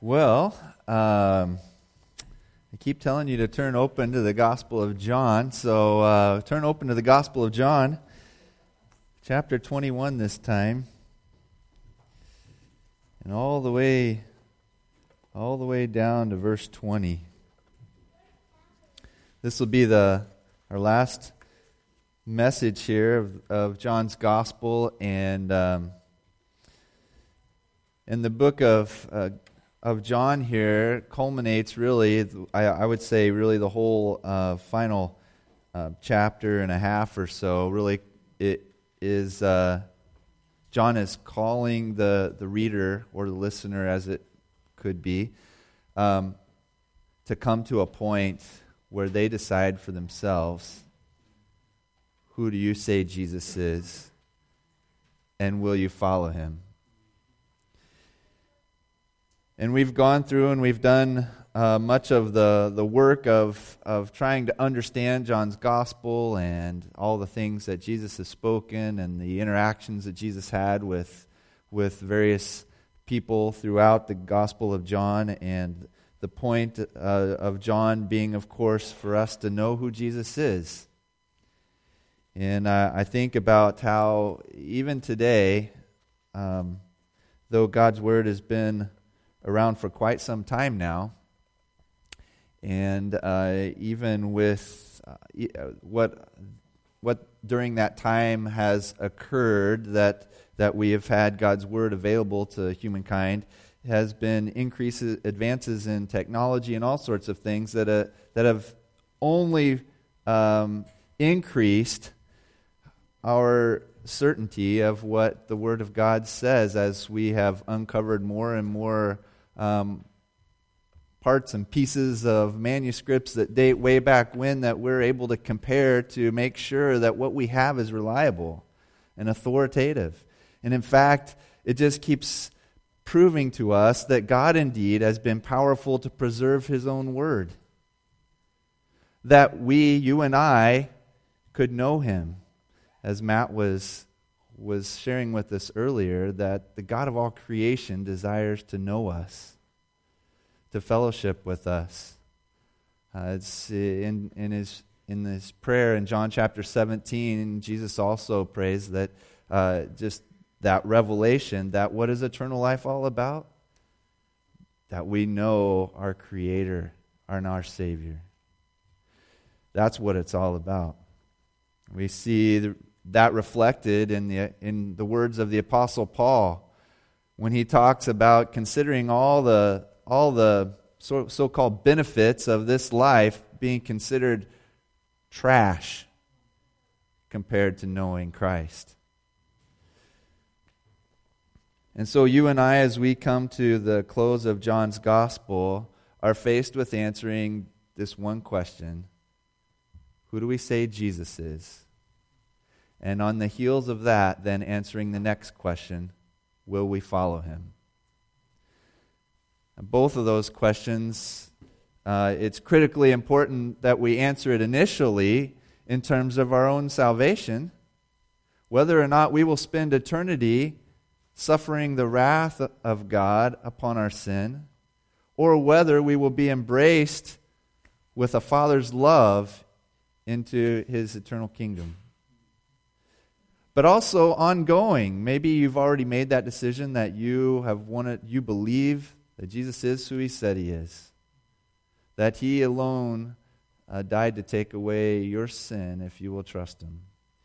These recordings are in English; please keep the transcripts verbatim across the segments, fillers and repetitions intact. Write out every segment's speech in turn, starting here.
Well, um, I keep telling you to turn open to the Gospel of John, so uh, turn open to the Gospel of John, chapter twenty-one this time, and all the way, all the way down to verse twenty. This will be the our last message here of, of John's Gospel, and um, in the book of uh, of John here culminates really, I, I would say really the whole uh, final uh, chapter and a half or so. Really, it is uh, John is calling the, the reader or the listener, as it could be, um, to come to a point where they decide for themselves, who do you say Jesus is, and will you follow him? And we've gone through and we've done uh, much of the, the work of, of trying to understand John's gospel and all the things that Jesus has spoken and the interactions that Jesus had with, with various people throughout the Gospel of John. And the point uh, of John being, of course, for us to know who Jesus is. And uh, I think about how even today, um, though God's Word has been around for quite some time now, and uh, even with uh, what what during that time has occurred, that that we have had God's Word available to humankind, has been increases, advances in technology and all sorts of things that uh, that have only um, increased our certainty of what the Word of God says, as we have uncovered more and more Um, parts and pieces of manuscripts that date way back when, that we're able to compare to make sure that what we have is reliable and authoritative. And in fact, it just keeps proving to us that God indeed has been powerful to preserve His own Word. That we, you and I, could know Him. As Matt was was sharing with us earlier, that the God of all creation desires to know us, to fellowship with us. Uh, it's in in his in this prayer in John chapter seventeen, Jesus also prays that uh, just that revelation, that what is eternal life all about? That we know our Creator and our Savior. That's what it's all about. We see the that reflected in the in the words of the Apostle Paul, when he talks about considering all the all the so, so-called benefits of this life being considered trash compared to knowing Christ. And so you and I, as we come to the close of John's Gospel, are faced with answering this one question: who do we say Jesus is? And on the heels of that, then answering the next question: will we follow him? Both of those questions, uh, it's critically important that we answer it initially in terms of our own salvation, whether or not we will spend eternity suffering the wrath of God upon our sin, or whether we will be embraced with a Father's love into His eternal kingdom. But also ongoing. Maybe you've already made that decision, that you have wanted, you believe that Jesus is who He said He is, that He alone uh, died to take away your sin if you will trust Him.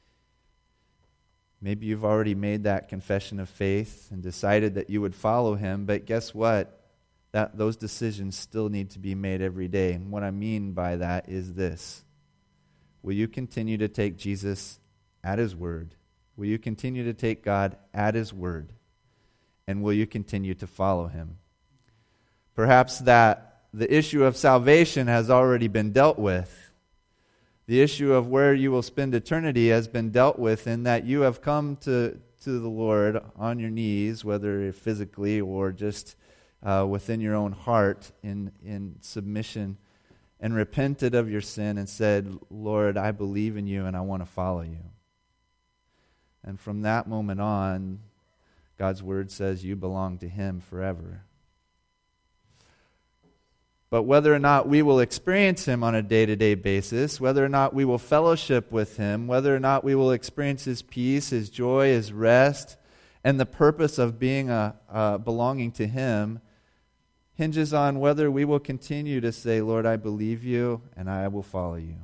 Maybe you've already made that confession of faith and decided that you would follow Him, but guess what? That those decisions still need to be made every day. And what I mean by that is this: will you continue to take Jesus at His word? Will you continue to take God at His word? And will you continue to follow Him? Perhaps that the issue of salvation has already been dealt with. The issue of where you will spend eternity has been dealt with, in that you have come to, to the Lord on your knees, whether physically or just uh, within your own heart, in, in submission, and repented of your sin and said, Lord, I believe in you and I want to follow you. And from that moment on, God's Word says you belong to Him forever. But whether or not we will experience Him on a day-to-day basis, whether or not we will fellowship with Him, whether or not we will experience His peace, His joy, His rest, and the purpose of being a, uh, belonging to Him hinges on whether we will continue to say, Lord, I believe You and I will follow You.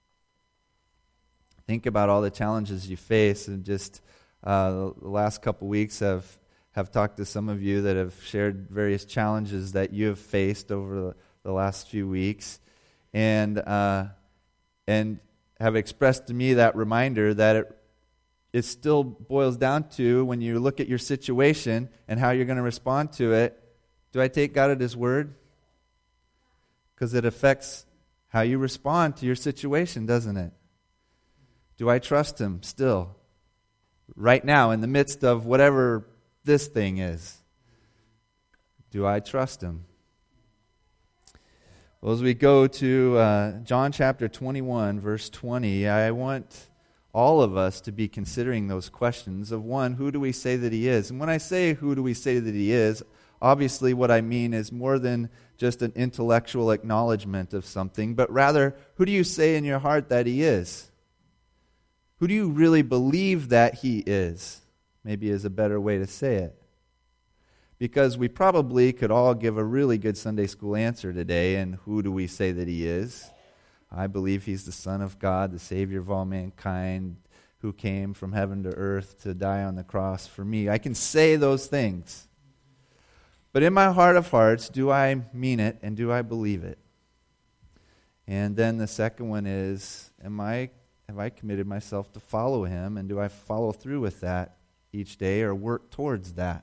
Think about all the challenges you face, and just uh, the last couple weeks have, have talked to some of you that have shared various challenges that you have faced over the the last few weeks, and uh, and have expressed to me that reminder that it, it still boils down to, when you look at your situation and how you're going to respond to it, do I take God at His word? Because it affects how you respond to your situation, doesn't it? Do I trust Him still? Right now, in the midst of whatever this thing is, do I trust Him? Well, as we go to uh, John chapter twenty-one, verse twenty, I want all of us to be considering those questions of, one, who do we say that He is? And when I say who do we say that He is, obviously what I mean is more than just an intellectual acknowledgement of something, but rather, who do you say in your heart that He is? Who do you really believe that He is? Maybe is a better way to say it. Because we probably could all give a really good Sunday school answer today, and who do we say that He is? I believe He's the Son of God, the Savior of all mankind, who came from heaven to earth to die on the cross for me. I can say those things. But in my heart of hearts, do I mean it and do I believe it? And then the second one is, am I have I committed myself to follow Him, and do I follow through with that each day or work towards that?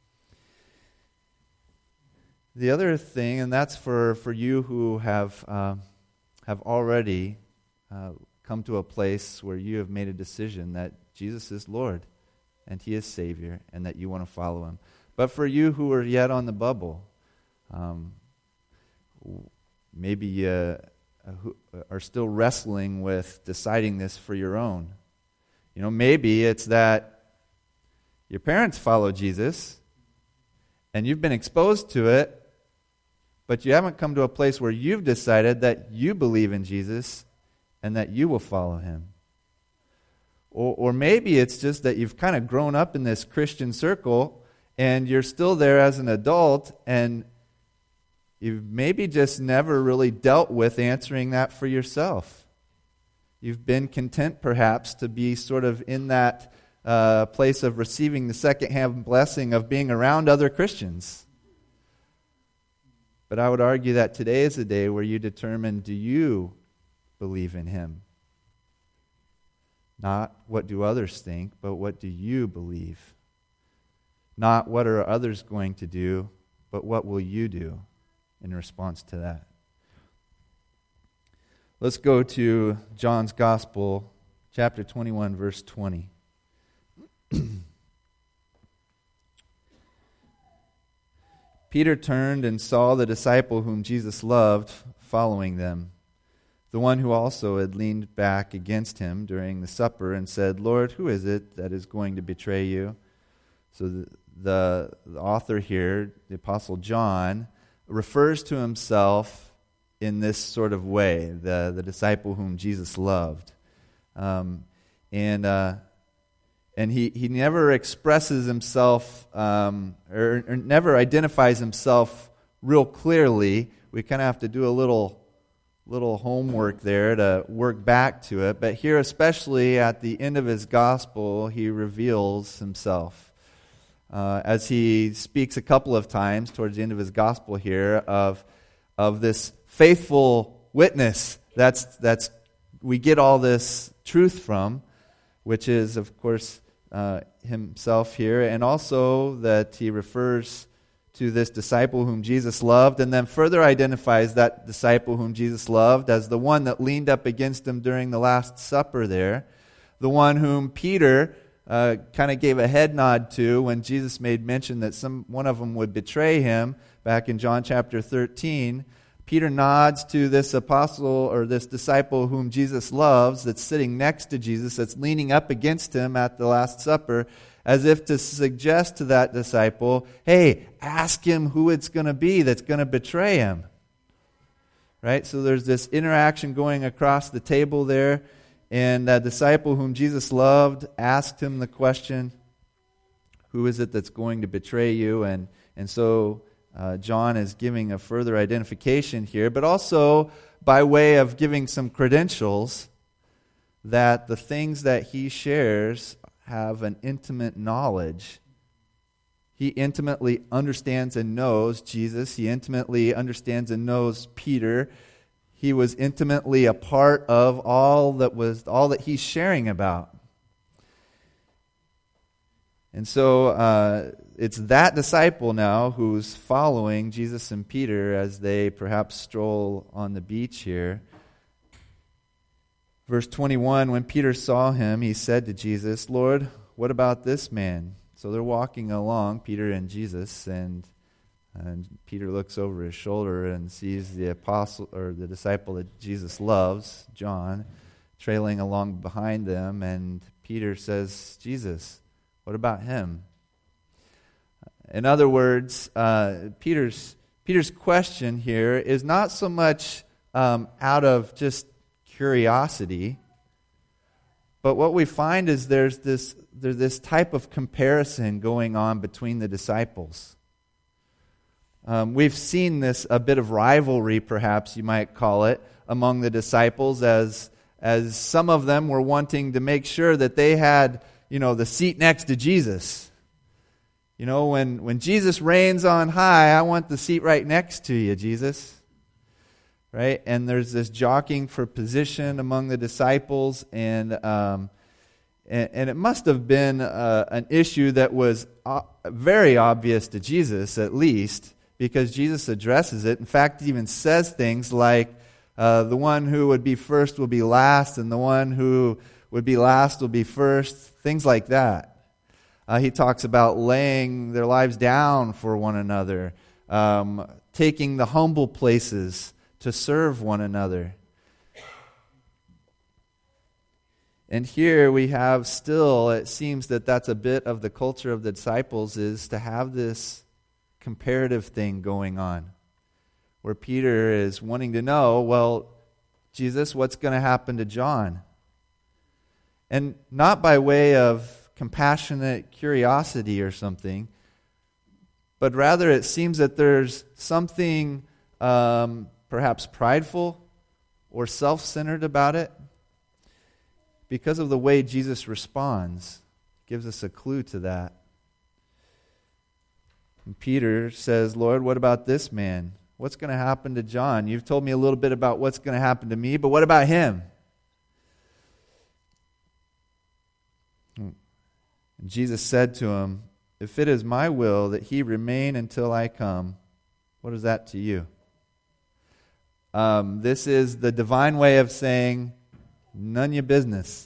The other thing, and that's for, for you who have uh, have already uh, come to a place where you have made a decision that Jesus is Lord and He is Savior and that you want to follow Him. But for you who are yet on the bubble, um, maybe you uh, who are still wrestling with deciding this for your own. You know, maybe it's that your parents follow Jesus and you've been exposed to it, but you haven't come to a place where you've decided that you believe in Jesus and that you will follow Him. Or, or maybe it's just that you've kind of grown up in this Christian circle and you're still there as an adult, and you've maybe just never really dealt with answering that for yourself. You've been content perhaps to be sort of in that uh, place of receiving the second-hand blessing of being around other Christians. But I would argue that today is a day where you determine, do you believe in Him? Not what do others think, but what do you believe? Not what are others going to do, but what will you do in response to that? Let's go to John's Gospel, chapter twenty-one, verse twenty. Peter turned and saw the disciple whom Jesus loved following them, the one who also had leaned back against Him during the supper and said, Lord, who is it that is going to betray You? So the, the, the author here, the Apostle John, refers to himself in this sort of way, the, the disciple whom Jesus loved. Um, and uh, and he, he never expresses himself, um, or, or never identifies himself real clearly. We kind of have to do a little, little homework there to work back to it. But here, especially at the end of his gospel, he reveals himself. Uh, as he speaks a couple of times towards the end of his gospel here of of this faithful witness that's that's we get all this truth from, which is, of course, uh, himself here, and also that he refers to this disciple whom Jesus loved, and then further identifies that disciple whom Jesus loved as the one that leaned up against him during the Last Supper there, the one whom Peter uh, kind of gave a head nod to when Jesus made mention that some one of them would betray him back in John chapter thirteen. Peter nods to this apostle or this disciple whom Jesus loves that's sitting next to Jesus, that's leaning up against him at the Last Supper, as if to suggest to that disciple, hey, ask him who it's going to be that's going to betray him. right? So there's this interaction going across the table there, and a disciple whom Jesus loved asked him the question, who is it that's going to betray you? And, and so uh, John is giving a further identification here, but also by way of giving some credentials that the things that he shares have an intimate knowledge. He intimately understands and knows Jesus. He intimately understands and knows Peter. He was intimately a part of all that was all that he's sharing about. And so uh, it's that disciple now who's following Jesus and Peter as they perhaps stroll on the beach here. Verse twenty-one, when Peter saw him, he said to Jesus, "Lord, what about this man?" So they're walking along, Peter and Jesus, and, and Peter looks over his shoulder and sees the apostle or the disciple that Jesus loves, John, trailing along behind them, and Peter says, "Jesus, what about him?" In other words, uh, Peter's Peter's question here is not so much um, out of just curiosity, but what we find is there's this there's this type of comparison going on between the disciples. Um, we've seen this, a bit of rivalry, perhaps you might call it, among the disciples as as some of them were wanting to make sure that they had, you know, the seat next to Jesus. You know, when, when Jesus reigns on high, I want the seat right next to you, Jesus. Right? And there's this jockeying for position among the disciples, and um, and, and it must have been uh, an issue that was uh, very obvious to Jesus, at least, because Jesus addresses it. In fact, he even says things like, uh, the one who would be first will be last, and the one who would be last will be first, things like that. Uh, he talks about laying their lives down for one another, um, taking the humble places to serve one another. And here we have still, it seems that that's a bit of the culture of the disciples, is to have this comparative thing going on, where Peter is wanting to know, well, Jesus, what's going to happen to John? And not by way of compassionate curiosity or something, but rather it seems that there's something um, perhaps prideful or self-centered about it. Because of the way Jesus responds, gives us a clue to that. And Peter says, "Lord, what about this man? What's going to happen to John? You've told me a little bit about what's going to happen to me, but what about him?" And Jesus said to him, "If it is my will that he remain until I come, what is that to you?" Um, this is the divine way of saying, none your business.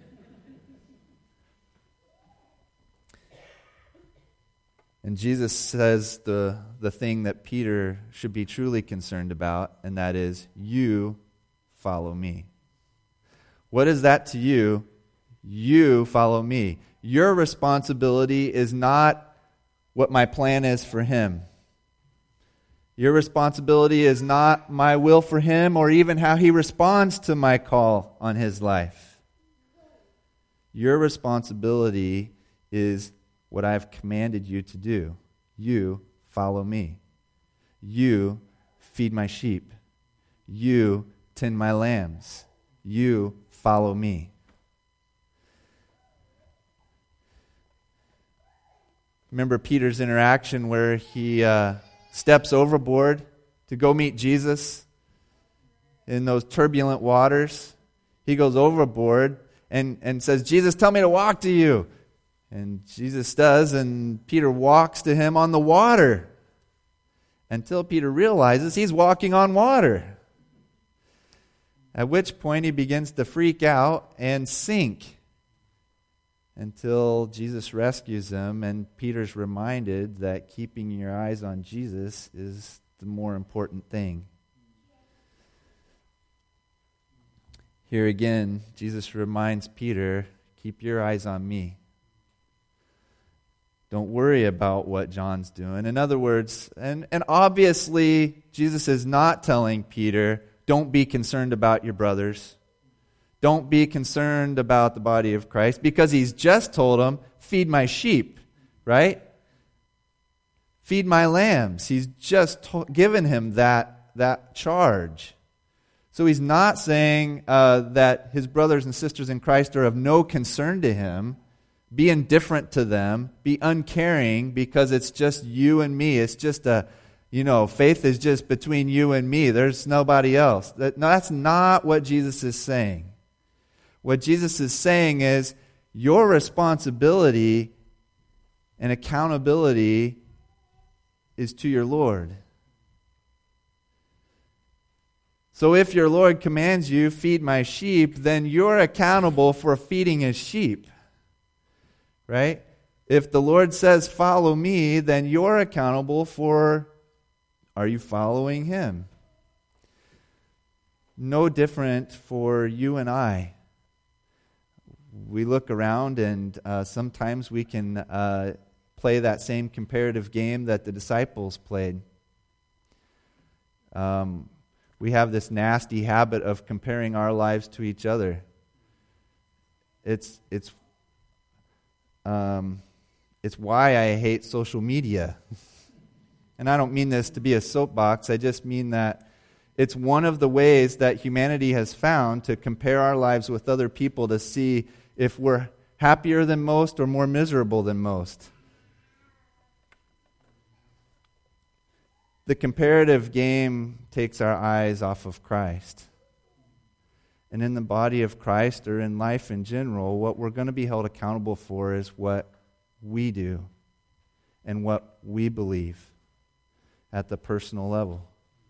And Jesus says the, the thing that Peter should be truly concerned about, and that is, you follow me. What is that to you? You follow me. Your responsibility is not what my plan is for him. Your responsibility is not my will for him or even how he responds to my call on his life. Your responsibility is what I've commanded you to do. You follow me. You feed my sheep. You tend my lambs. You follow me. Remember Peter's interaction where he uh, steps overboard to go meet Jesus in those turbulent waters. He goes overboard and, and says, "Jesus, tell me to walk to you." And Jesus does, and Peter walks to him on the water until Peter realizes he's walking on water. At which point he begins to freak out and sink until Jesus rescues him, and Peter's reminded that keeping your eyes on Jesus is the more important thing. Here again, Jesus reminds Peter, keep your eyes on me. Don't worry about what John's doing. In other words, and, and obviously, Jesus is not telling Peter, don't be concerned about your brothers. Don't be concerned about the body of Christ, because he's just told him, feed my sheep, right? Feed my lambs. He's just to- given him that, that charge. So he's not saying uh, that his brothers and sisters in Christ are of no concern to him. Be indifferent to them. Be uncaring because it's just you and me. It's just a, you know, faith is just between you and me. There's nobody else. That, no, that's not what Jesus is saying. What Jesus is saying is your responsibility and accountability is to your Lord. So if your Lord commands you, feed my sheep, then you're accountable for feeding his sheep. Right? If the Lord says, follow me, then you're accountable for, are you following him? No different for you and I. We look around and uh, sometimes we can uh, play that same comparative game that the disciples played. Um, we have this nasty habit of comparing our lives to each other. It's it's um, it's why I hate social media. And I don't mean this to be a soapbox. I just mean that it's one of the ways that humanity has found to compare our lives with other people to see if we're happier than most or more miserable than most. The comparative game takes our eyes off of Christ. And in the body of Christ, or in life in general, what we're going to be held accountable for is what we do and what we believe at the personal level.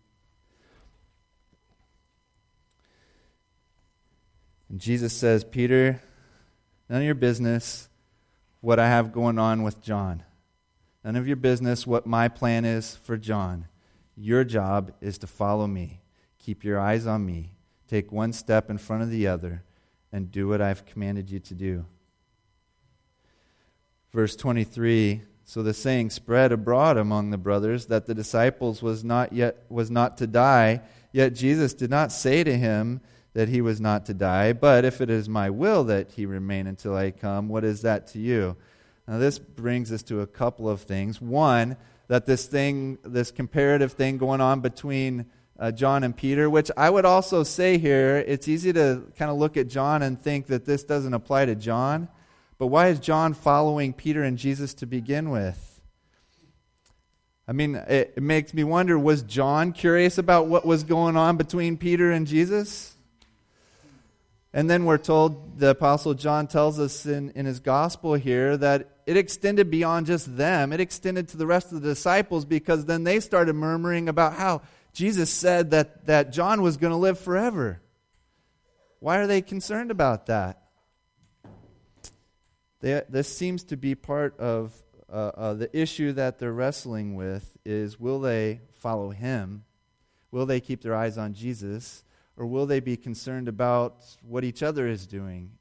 And Jesus says, Peter, none of your business what I have going on with John. None of your business what my plan is for John. Your job is to follow me. Keep your eyes on me. Take one step in front of the other and do what I've commanded you to do. Verse twenty-three, so the saying spread abroad among the brothers that the disciples was not yet was not to die, yet Jesus did not say to him that he was not to die, but if it is my will that he remain until I come, what is that to you? Now this brings us to a couple of things. One, that this thing, this comparative thing going on between uh, John and Peter, which I would also say here, it's easy to kind of look at John and think that this doesn't apply to John. But why is John following Peter and Jesus to begin with? I mean, it, it makes me wonder, was John curious about what was going on between Peter and Jesus? And then we're told, the Apostle John tells us in, in his gospel here that it extended beyond just them. It extended to the rest of the disciples, because then they started murmuring about how Jesus said that, that John was going to live forever. Why are they concerned about that? They, this seems to be part of uh, uh, the issue that they're wrestling with is, will they follow him? Will they keep their eyes on Jesus? Or will they be concerned about what each other is doing?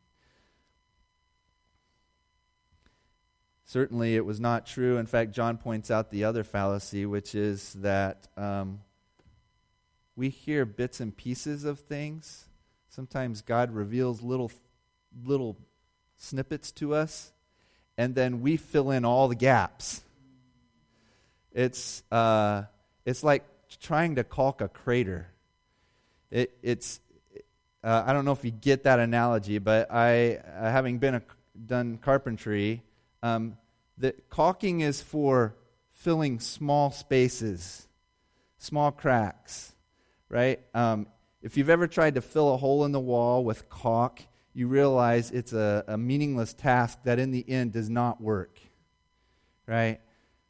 Certainly it was not true. In fact, John points out the other fallacy, which is that um, we hear bits and pieces of things. Sometimes God reveals little, little snippets to us, and then we fill in all the gaps. It's uh, it's like trying to caulk a crater. It, it's, uh, I don't know if you get that analogy, but I, uh, having been a, done carpentry, um, the caulking is for filling small spaces, small cracks, right? Um, if you've ever tried to fill a hole in the wall with caulk, you realize it's a, a meaningless task that in the end does not work, right?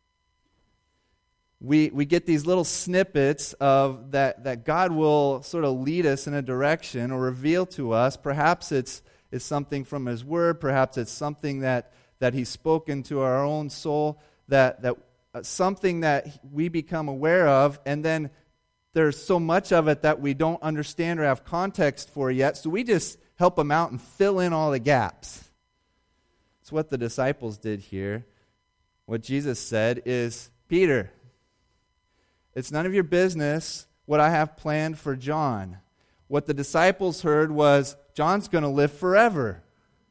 We we get these little snippets of that, that God will sort of lead us in a direction or reveal to us. Perhaps it's, it's something from His Word. Perhaps it's something that, that He's spoken to our own soul, that, that uh, something that we become aware of, and then there's so much of it that we don't understand or have context for yet, so we just help Him out and fill in all the gaps. It's what the disciples did here. What Jesus said is, Peter, it's none of your business what I have planned for John. What the disciples heard was, John's going to live forever.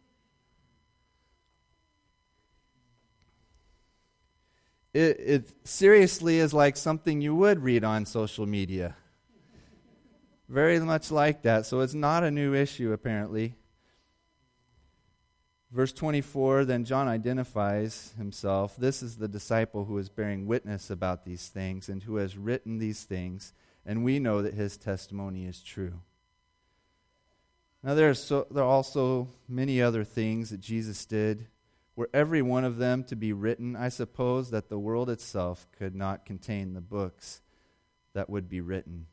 It, it seriously is like something you would read on social media. Very much like that. So it's not a new issue, apparently. Verse twenty-four, then John identifies himself. This is the disciple who is bearing witness about these things and who has written these things, and we know that his testimony is true. Now there are, so, there are also many other things that Jesus did. Were every one of them to be written, I suppose that the world itself could not contain the books that would be written.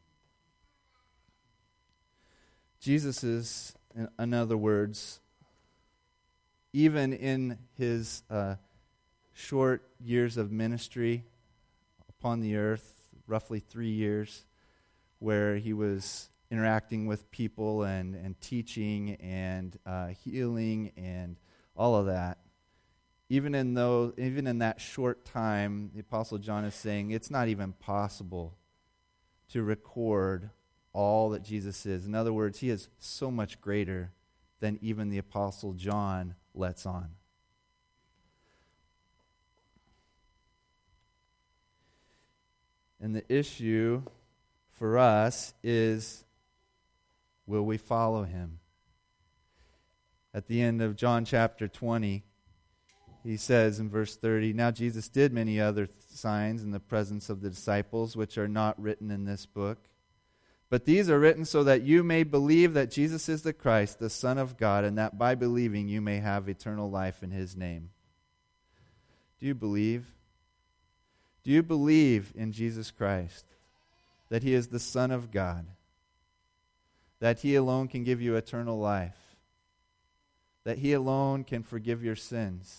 Jesus is, in other words, even in his uh, short years of ministry upon the earth, roughly three years, where he was interacting with people and, and teaching and uh, healing and all of that, Even in though, even in that short time, the Apostle John is saying it's not even possible to record all that Jesus is. In other words, he is so much greater than even the Apostle John lets on. And the issue for us is, will we follow him? At the end of John chapter twenty, he says in verse thirty, now Jesus did many other th- signs in the presence of the disciples, which are not written in this book. But these are written so that you may believe that Jesus is the Christ, the Son of God, and that by believing you may have eternal life in his name. Do you believe? Do you believe in Jesus Christ, that he is the Son of God, that he alone can give you eternal life, that he alone can forgive your sins,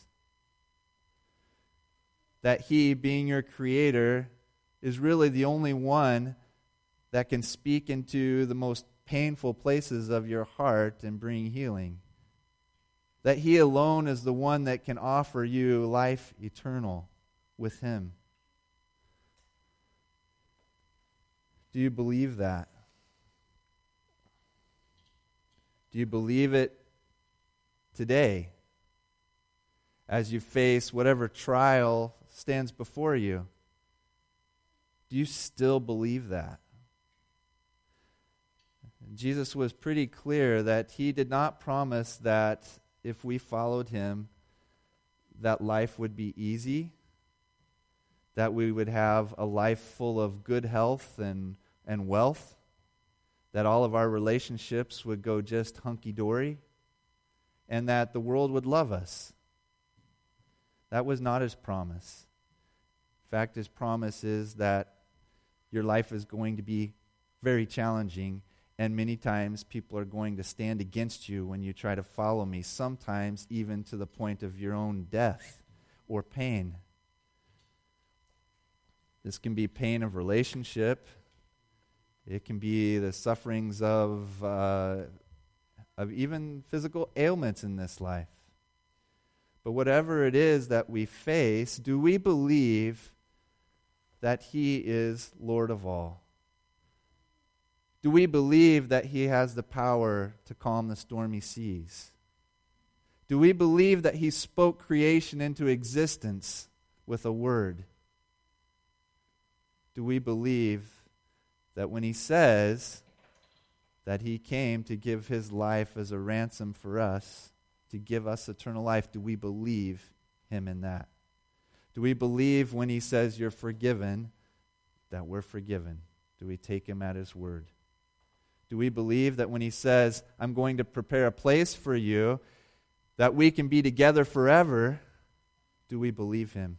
that he, being your creator, is really the only one that can speak into the most painful places of your heart and bring healing, that he alone is the one that can offer you life eternal with him? Do you believe that? Do you believe it today as you face whatever trial stands before you? Do you still believe that? Jesus was pretty clear that he did not promise that if we followed him, that life would be easy, that we would have a life full of good health and, and wealth, that all of our relationships would go just hunky-dory, and that the world would love us. That was not his promise. In fact, his promise is that your life is going to be very challenging, and many times people are going to stand against you when you try to follow me, sometimes even to the point of your own death or pain. This can be pain of relationship. It can be the sufferings of, uh, of even physical ailments in this life. But whatever it is that we face, do we believe that he is Lord of all? Do we believe that he has the power to calm the stormy seas? Do we believe that he spoke creation into existence with a word? Do we believe that when he says that he came to give his life as a ransom for us, to give us eternal life, do we believe him in that? Do we believe when he says you're forgiven, that we're forgiven? Do we take him at his word? Do we believe that when he says, I'm going to prepare a place for you, that we can be together forever? Do we believe him?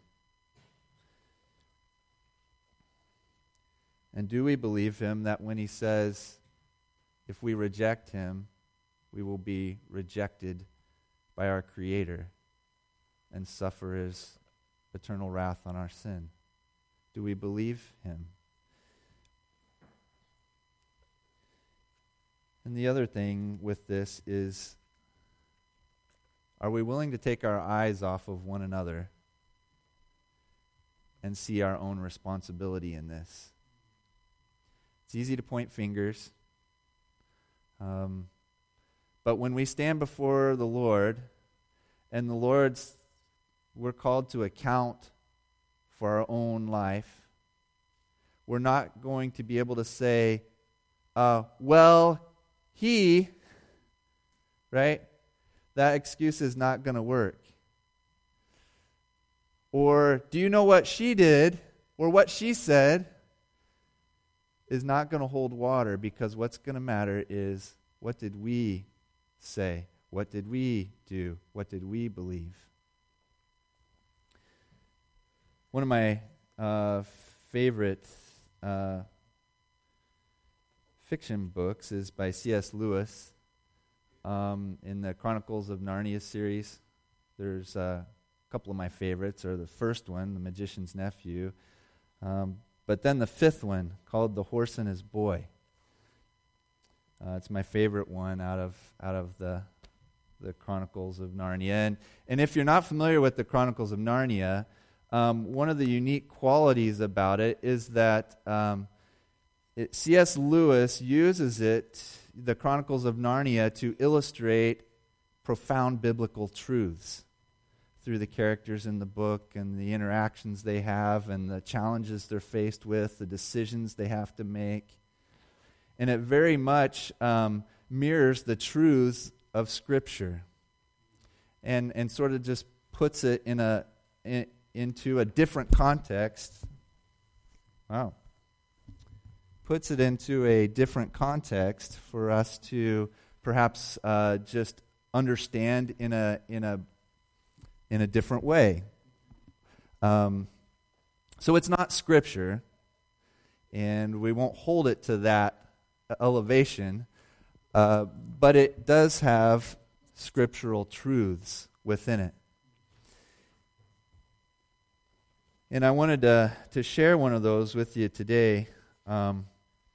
And do we believe him that when he says, if we reject him, we will be rejected by our Creator and suffer his eternal wrath on our sin? Do we believe him? And the other thing with this is, are we willing to take our eyes off of one another and see our own responsibility in this. It's easy to point fingers. Um, but when we stand before the Lord, and the Lord's, we're called to account for our own life, we're not going to be able to say, uh, well, he, right? That excuse is not going to work. Or, do you know what she did, or what she said, is not going to hold water, because what's going to matter is, what did we say? What did we do? What did we believe? One of my uh, favorite uh, fiction books is by C S Lewis. Um, in the Chronicles of Narnia series, there's uh, a couple of my favorites, or the first one, The Magician's Nephew, um, but then the fifth one, called The Horse and His Boy. Uh, it's my favorite one out of out of the the Chronicles of Narnia. And, and if you're not familiar with the Chronicles of Narnia, um, one of the unique qualities about it is that um, it, C S Lewis uses it, the Chronicles of Narnia, to illustrate profound biblical truths through the characters in the book and the interactions they have and the challenges they're faced with, the decisions they have to make. And it very much um, mirrors the truths of Scripture, and and sort of just puts it in a in, into a different context. Wow. Puts it into a different context for us to perhaps uh, just understand in a in a in a different way. Um, so it's not Scripture, and we won't hold it to that elevation, uh, but it does have scriptural truths within it. And I wanted to, to share one of those with you today. Um,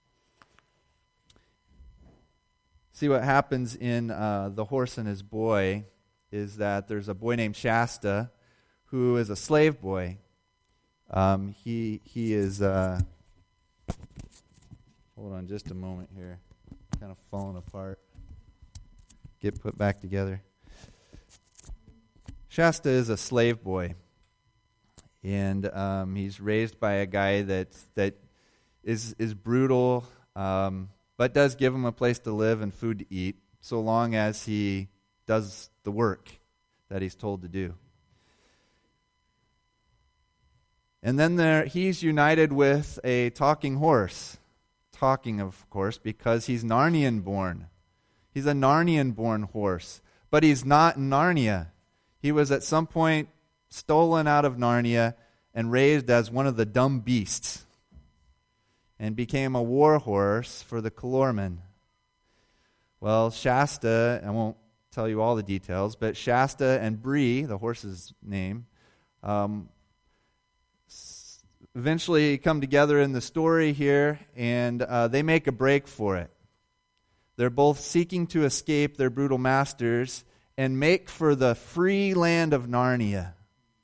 see, what happens in uh, The Horse and His Boy is that there's a boy named Shasta who is a slave boy. Um, he he is... Uh, Hold on just a moment here. Kind of falling apart. Get put back together. Shasta is a slave boy. And um, he's raised by a guy that that is is brutal, um, but does give him a place to live and food to eat, so long as he does the work that he's told to do. And then there, he's united with a talking horse. Talking, of course, because he's Narnian-born. He's a Narnian-born horse. But he's not in Narnia. He was at some point stolen out of Narnia and raised as one of the dumb beasts, and became a war horse for the Calormen. Well, Shasta, I won't tell you all the details, but Shasta and Bree, the horse's name, um, eventually come together in the story here, and uh, they make a break for it. They're both seeking to escape their brutal masters and make for the free land of Narnia.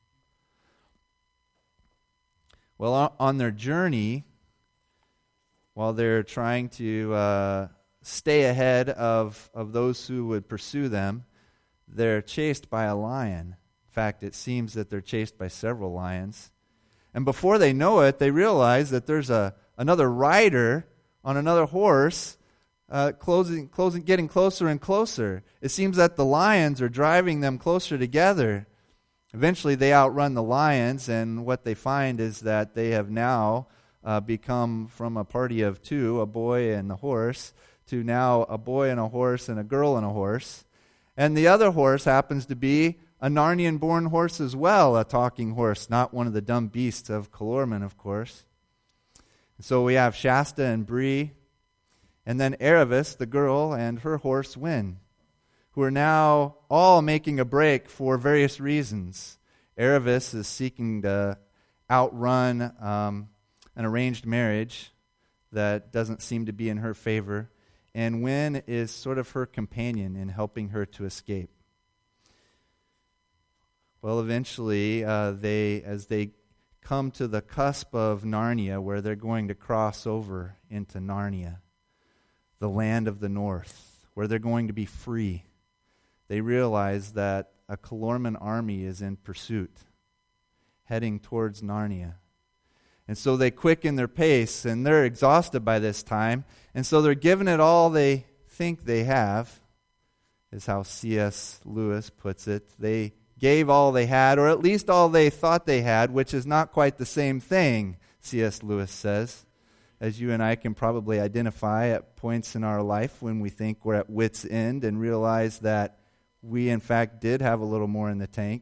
Well, on their journey, while they're trying to uh, stay ahead of, of those who would pursue them, they're chased by a lion. In fact, it seems that they're chased by several lions. And before they know it, they realize that there's a another rider on another horse uh, closing, closing, getting closer and closer. It seems that the lions are driving them closer together. Eventually, they outrun the lions, and what they find is that they have now uh, become, from a party of two, a boy and a horse, to now a boy and a horse and a girl and a horse. And the other horse happens to be a Narnian-born horse as well, a talking horse, not one of the dumb beasts of Calormen, of course. So we have Shasta and Bree, and then Aravis, the girl, and her horse Win, who are now all making a break for various reasons. Aravis is seeking to outrun um, an arranged marriage that doesn't seem to be in her favor, and Win is sort of her companion in helping her to escape. Well, eventually, uh, they, as they come to the cusp of Narnia, where they're going to cross over into Narnia, the land of the north, where they're going to be free. They realize that a Calorman army is in pursuit, heading towards Narnia. And so they quicken their pace, and they're exhausted by this time. And so they're giving it all they think they have, is how C S Lewis puts it. They gave all they had, or at least all they thought they had, which is not quite the same thing, C S Lewis says, as you and I can probably identify at points in our life when we think we're at wit's end and realize that we, in fact, did have a little more in the tank.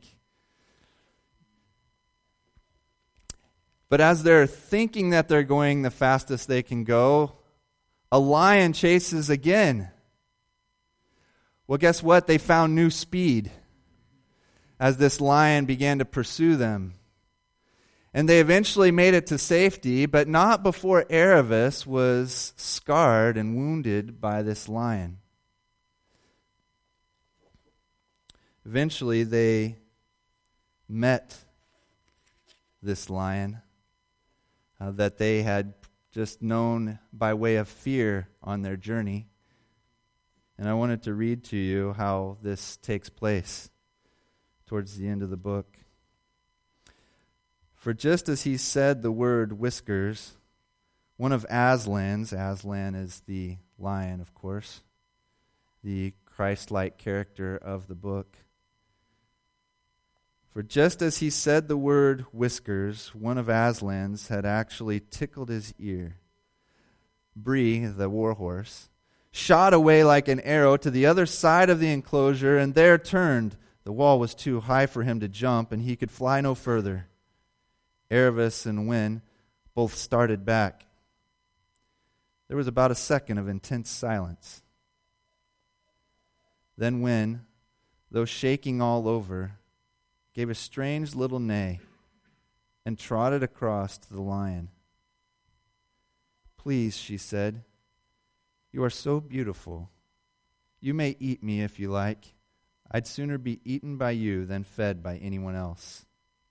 But as they're thinking that they're going the fastest they can go, a lion chases again. Well, guess what? They found new speed as this lion began to pursue them. And they eventually made it to safety, but not before Aravis was scarred and wounded by this lion. Eventually, they met this lion uh, that they had just known by way of fear on their journey. And I wanted to read to you how this takes place towards the end of the book. For just as he said the word whiskers, one of Aslan's, Aslan is the lion, of course, the Christ-like character of the book. For just as he said the word whiskers, one of Aslan's had actually tickled his ear. Bree, the warhorse, shot away like an arrow to the other side of the enclosure and there turned. The wall was too high for him to jump, and he could fly no further. Aravis and Wyn both started back. There was about a second of intense silence. Then Wyn, though shaking all over, gave a strange little neigh and trotted across to the lion. "Please," she said, "you are so beautiful. You may eat me if you like. I'd sooner be eaten by you than fed by anyone else."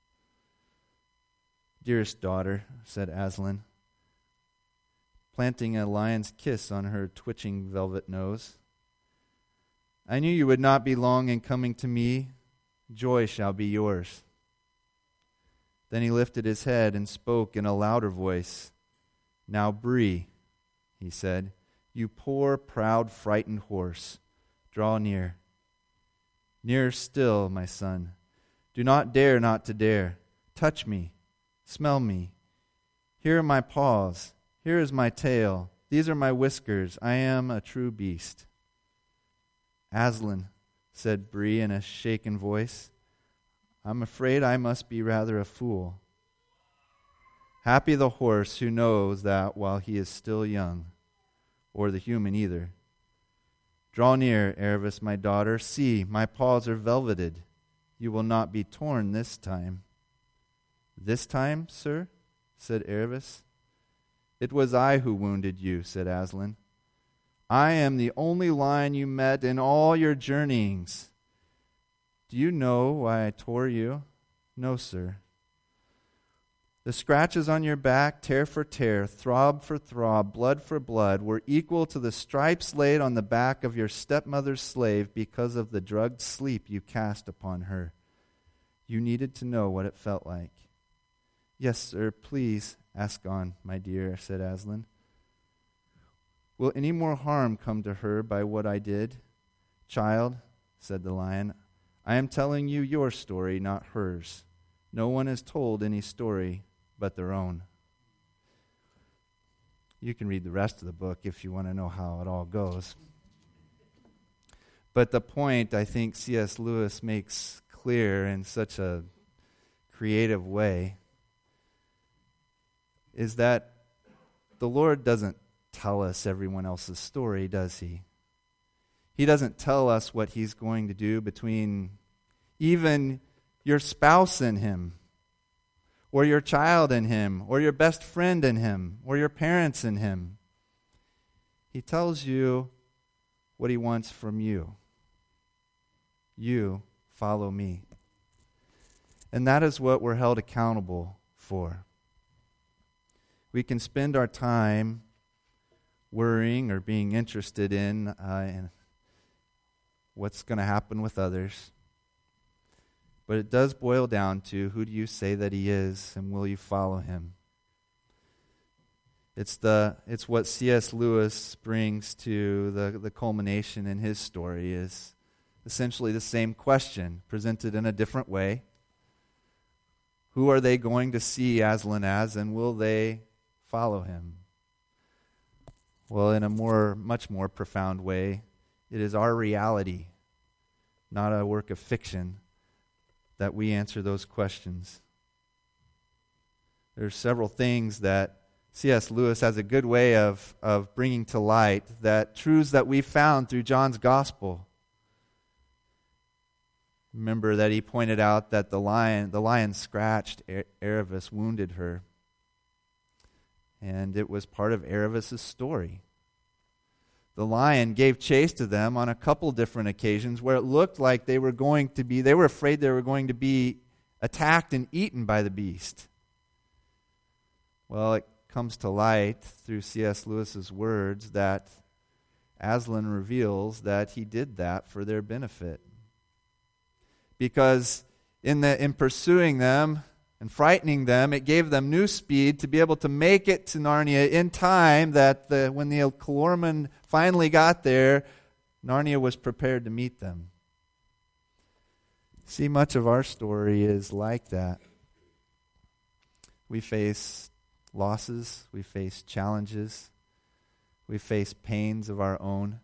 "Dearest daughter," said Aslan, planting a lion's kiss on her twitching velvet nose, "I knew you would not be long in coming to me. Joy shall be yours." Then he lifted his head and spoke in a louder voice. "Now, Bree," he said, "you poor, proud, frightened horse, draw near. Nearer still, my son. Do not dare not to dare. Touch me. Smell me. Here are my paws. Here is my tail. These are my whiskers. I am a true beast." "Aslan," said Bree in a shaken voice, "I'm afraid I must be rather a fool. Happy the horse who knows that while he is still young, or the human either. Draw near, Aravis, my daughter. See, my paws are velveted. You will not be torn this time." "This time, sir?" said Aravis. "It was I who wounded you," said Aslan. "I am the only lion you met in all your journeyings. Do you know why I tore you?" "No, sir." "The scratches on your back, tear for tear, throb for throb, blood for blood, were equal to the stripes laid on the back of your stepmother's slave because of the drugged sleep you cast upon her. You needed to know what it felt like." "Yes, sir, please, ask on, my dear," said Aslan. "Will any more harm come to her by what I did?" "Child," said the lion, "I am telling you your story, not hers. No one has told any story but their own." You can read the rest of the book if you want to know how it all goes. But the point I think C S Lewis makes clear in such a creative way is that the Lord doesn't tell us everyone else's story, does he? He doesn't tell us what he's going to do between even your spouse and him, or your child and him, or your best friend and him, or your parents and him. He tells you what he wants from you. You follow me. And that is what we're held accountable for. We can spend our time worrying or being interested in, uh, in what's going to happen with others. But it does boil down to, who do you say that he is, and will you follow him? It's the it's what C S Lewis brings to the, the culmination in his story, is essentially the same question, presented in a different way. Who are they going to see Aslan as, and will they follow him? Well, in a more, much more profound way, it is our reality, not a work of fiction, that we answer those questions. There are several things that C S Lewis has a good way of, of bringing to light, that truths that we found through John's gospel. Remember that he pointed out that the lion, the lion scratched Aravis, wounded her. And it was part of Aravis' story. The lion gave chase to them on a couple different occasions where it looked like they were going to be, they were afraid they were going to be attacked and eaten by the beast. Well, it comes to light through C S Lewis's words that Aslan reveals that he did that for their benefit. Because in the in pursuing them and frightening them, it gave them new speed to be able to make it to Narnia in time, that the, when the Calormen finally got there, Narnia was prepared to meet them. See, much of our story is like that. We face losses, we face challenges, we face pains of our own.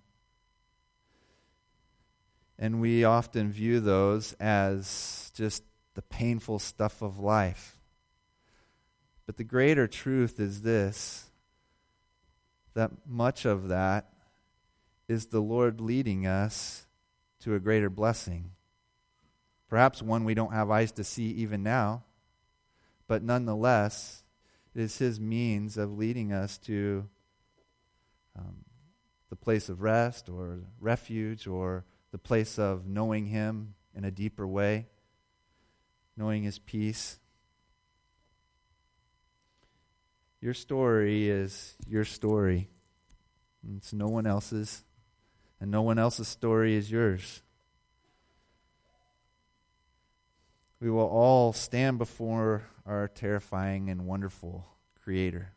And we often view those as just the painful stuff of life. But the greater truth is this, that much of that is the Lord leading us to a greater blessing. Perhaps one we don't have eyes to see even now, but nonetheless, it is his means of leading us to um, the place of rest or refuge, or the place of knowing him in a deeper way, knowing his peace. Your story is your story. It's no one else's, and no one else's story is yours. We will all stand before our terrifying and wonderful Creator.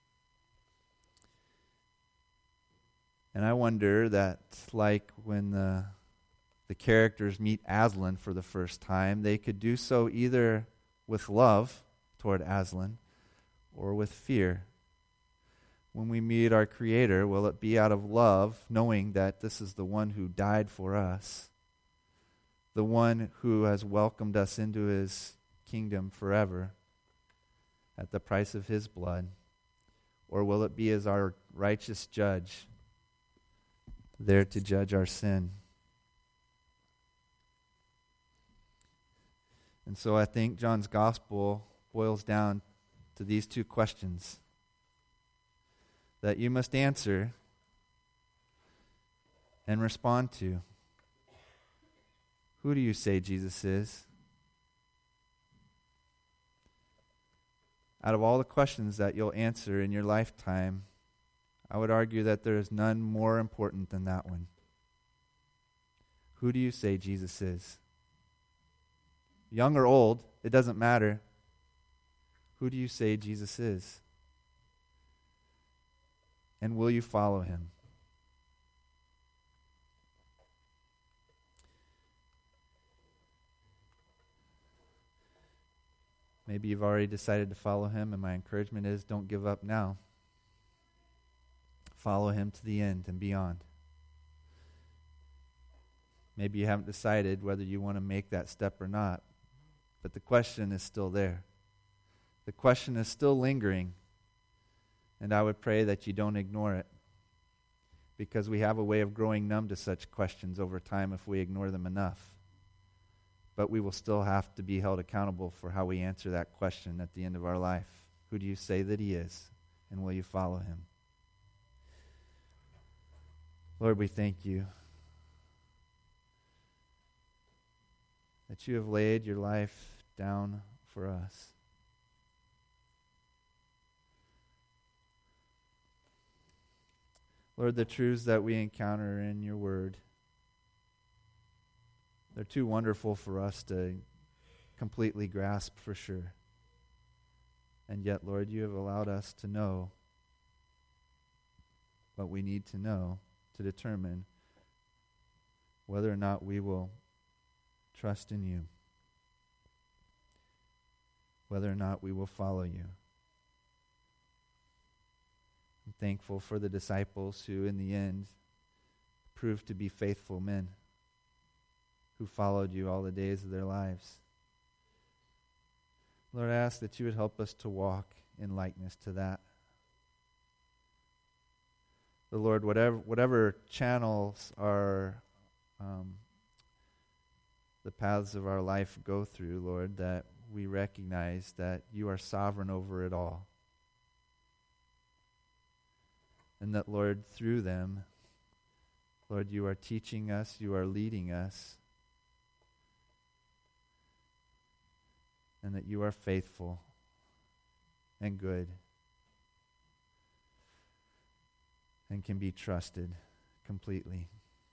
And I wonder that, like when the the characters meet Aslan for the first time, they could do so either with love toward Aslan or with fear. When we meet our Creator, will it be out of love, knowing that this is the one who died for us, the one who has welcomed us into his kingdom forever at the price of his blood? Or will it be as our righteous judge, there to judge our sin? And so I think John's gospel boils down to these two questions that you must answer and respond to. Who do you say Jesus is? Out of all the questions that you'll answer in your lifetime, I would argue that there is none more important than that one. Who do you say Jesus is? Young or old, it doesn't matter. Who do you say Jesus is? And will you follow him? Maybe you've already decided to follow him, and my encouragement is, don't give up now. Follow him to the end and beyond. Maybe you haven't decided whether you want to make that step or not, but the question is still there. The question is still lingering, and I would pray that you don't ignore it, because we have a way of growing numb to such questions over time if we ignore them enough. But we will still have to be held accountable for how we answer that question at the end of our life. Who do you say that he is, and will you follow him? Lord, we thank you that you have laid your life down for us. Lord, the truths that we encounter in your word, they're too wonderful for us to completely grasp for sure. And yet, Lord, you have allowed us to know what we need to know to determine whether or not we will trust in you, whether or not we will follow you. I'm thankful for the disciples who, in the end, proved to be faithful men who followed you all the days of their lives. Lord, I ask that you would help us to walk in likeness to that. The Lord, whatever whatever channels our um, the paths of our life go through, Lord, that we recognize that you are sovereign over it all. And that, Lord, through them, Lord, you are teaching us, you are leading us, and that you are faithful and good and can be trusted completely.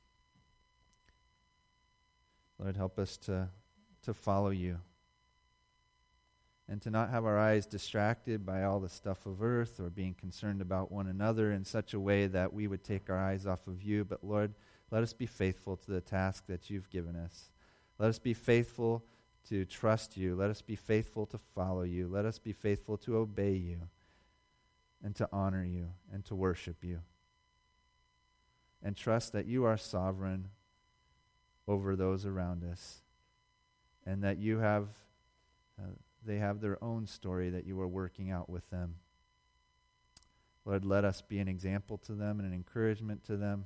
Lord, help us to, to follow you and to not have our eyes distracted by all the stuff of earth or being concerned about one another in such a way that we would take our eyes off of you. But Lord, let us be faithful to the task that you've given us. Let us be faithful to trust you. Let us be faithful to follow you. Let us be faithful to obey you and to honor you and to worship you. And trust that you are sovereign over those around us and that you have uh, they have their own story that you are working out with them. Lord, let us be an example to them and an encouragement to them.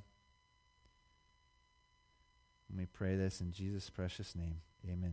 And we pray this in Jesus' precious name. Amen.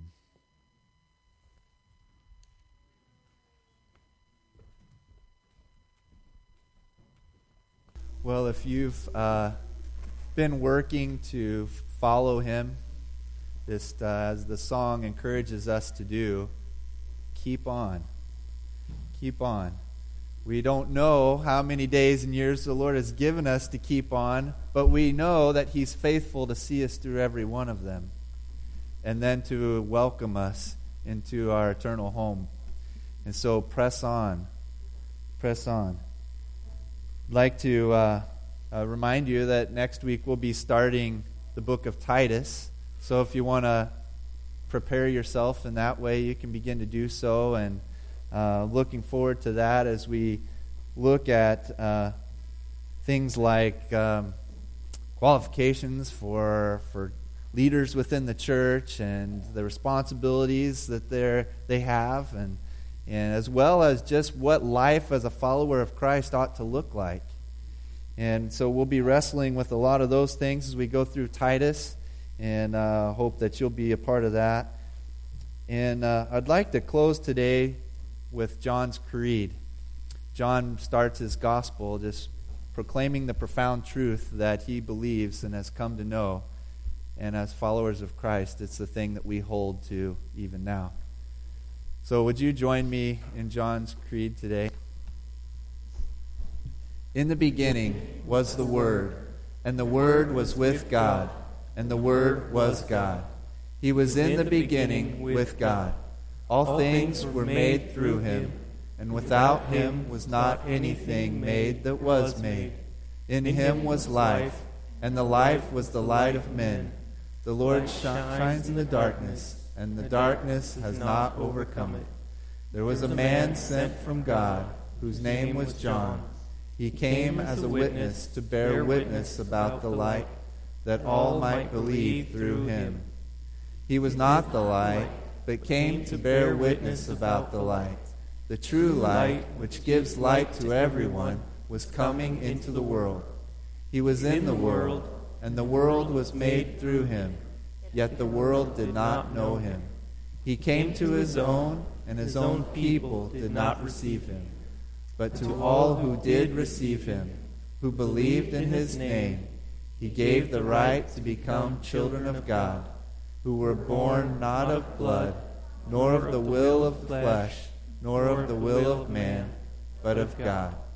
Well, if you've uh, been working to follow him, just uh, as the song encourages us to do, keep on. Keep on. We don't know how many days and years the Lord has given us to keep on, but we know that he's faithful to see us through every one of them and then to welcome us into our eternal home. And so press on. Press on. I'd like to uh, uh, remind you that next week we'll be starting the book of Titus. So if you want to prepare yourself in that way, you can begin to do so. And uh, looking forward to that as we look at uh, things like um, qualifications for for leaders within the church and the responsibilities that they they have, and and as well as just what life as a follower of Christ ought to look like. And so we'll be wrestling with a lot of those things as we go through Titus, and uh, hope that you'll be a part of that. And uh, I'd like to close today with John's creed. John starts his gospel just proclaiming the profound truth that he believes and has come to know. And as followers of Christ, it's the thing that we hold to even now. So would you join me in John's creed today? In the beginning was the Word, and the Word was with God, and the Word was God. He was in the beginning with God. All things were made through him, and without him was not anything made that was made. In him was life, and the life was the light of men. The Lord shines in the darkness, and the darkness has not overcome it. There was a man sent from God, whose name was John. He came as a witness to bear witness about the light, that all might believe through him. He was not the light, but came to bear witness about the light. The true light, which gives light to everyone, was coming into the world. He was in the world, and the world was made through him, yet the world did not know him. He came to his own, and his own people did not receive him. But to all who did receive him, who believed in his name, he gave the right to become children of God, who were born not of blood, nor of the will of the flesh, nor of the will of man, but of God.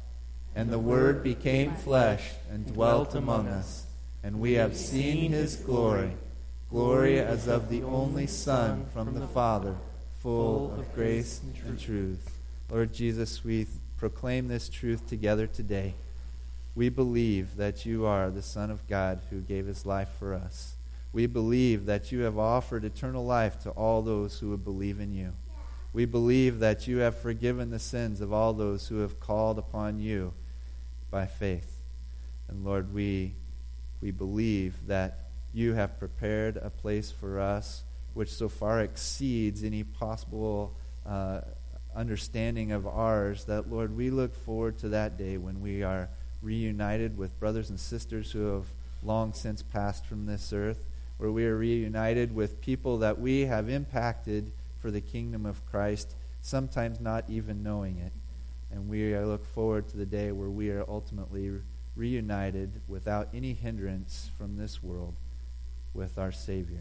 And the Word became flesh and dwelt among us, and we have seen his glory, glory as of the only Son from the Father, full of grace and truth. Lord Jesus, we proclaim this truth together today. We believe that you are the Son of God who gave his life for us. We believe that you have offered eternal life to all those who would believe in you. We believe that you have forgiven the sins of all those who have called upon you by faith. And Lord, we we believe that you have prepared a place for us which so far exceeds any possible uh, understanding of ours that, Lord, we look forward to that day when we are reunited with brothers and sisters who have long since passed from this earth, where we are reunited with people that we have impacted for the kingdom of Christ, sometimes not even knowing it. And we look forward to the day where we are ultimately reunited without any hindrance from this world with our Savior.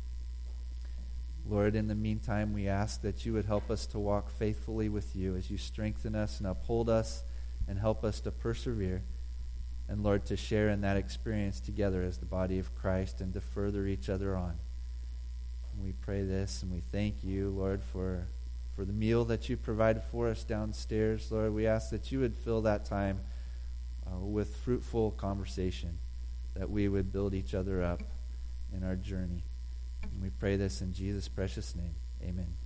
Lord, in the meantime, we ask that you would help us to walk faithfully with you as you strengthen us and uphold us and help us to persevere. And Lord, to share in that experience together as the body of Christ and to further each other on. And we pray this and we thank you, Lord, for for the meal that you provided for us downstairs. Lord, we ask that you would fill that time uh, with fruitful conversation, that we would build each other up in our journey. And we pray this in Jesus' precious name. Amen.